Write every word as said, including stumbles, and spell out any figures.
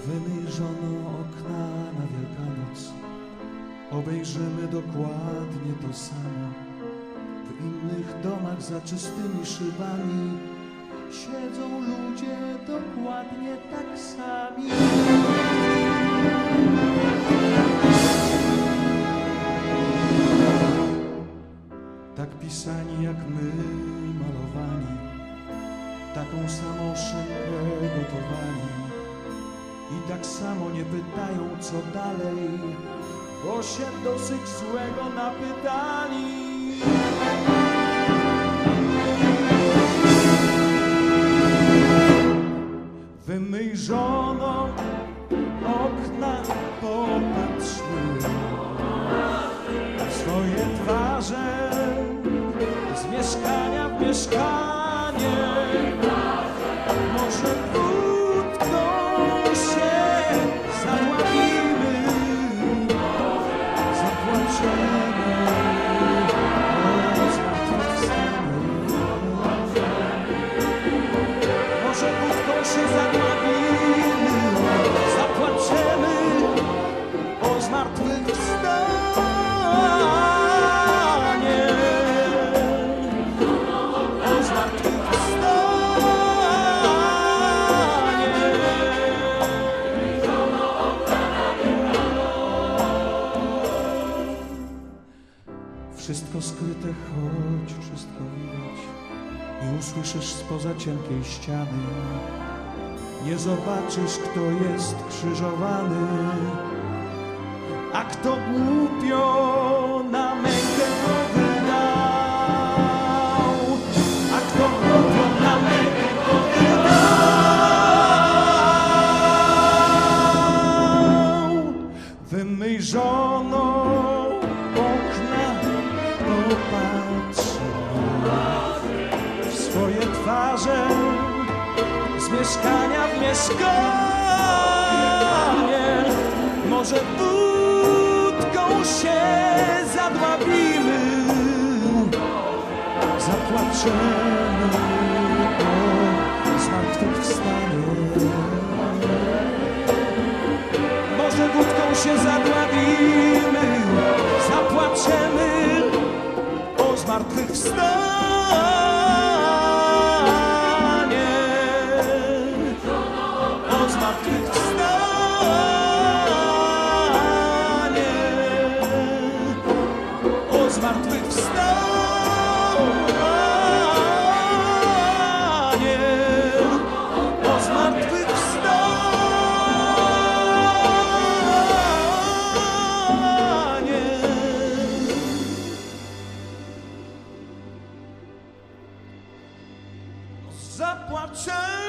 Wymierzono okna na Wielkanoc, obejrzymy dokładnie to samo. W innych domach za czystymi szybami siedzą ludzie dokładnie tak sami. Tak pisani jak my, malowani, taką samą szynkę gotowali. I tak samo nie pytają, co dalej, bo się dosyć złego napytali. Wymyj żono okna, popatrzmy w swoje twarze, z mieszkania w mieszkanie. Może krótko się zadławimy, zapłaczemy o zmartwychwstaniu. Może krótko się zadławimy, zapłaczemy o zmartwychwstaniu. Wszystko skryte, choć wszystko widać i usłyszysz spoza cienkiej ściany. Nie zobaczysz, kto jest krzyżowany, a kto głupio na mękę go wydał, a kto głupio na mękę go wydał. Wymyj żono okna, popatrzmy w swoje twarze, z mieszkania w mieszkanie. Może wódką się zadławimy, zapłaczemy o zmartwychwstaniu. Może wódką się zadławimy, zapłaczemy o zmartwychwstanie. O zmartwychwstanie. O zmartwychwstanie. O zmartwychwstanie. Zapłaczę.